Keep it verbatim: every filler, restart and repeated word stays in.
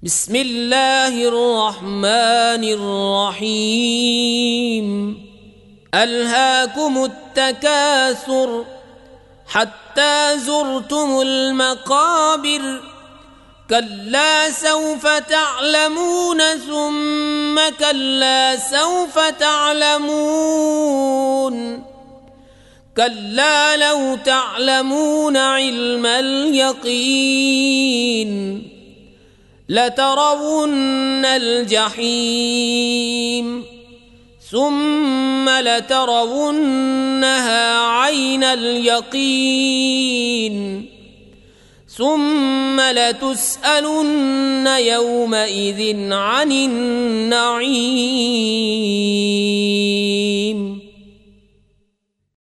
بسم الله الرحمن الرحيم ألهاكم التكاثر حتى زرتم المقابر كلا سوف تعلمون ثم كلا سوف تعلمون كلا لو تعلمون علم اليقين لترون الجحيم ثم لترونها عين اليقين ثم لتسألن يومئذ عن النعيم.